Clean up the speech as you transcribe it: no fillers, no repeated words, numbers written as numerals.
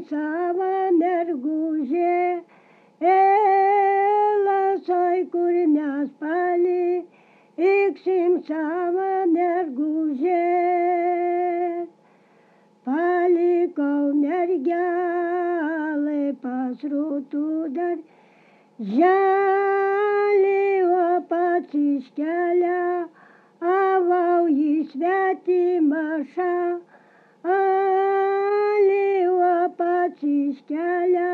savo mergužė, elasoj kur mes paliksim savo mergužė. Palikau mergelę pas rūtų dar želį, o pats iškeliavau į svetimą šalį, o pats iškeliavau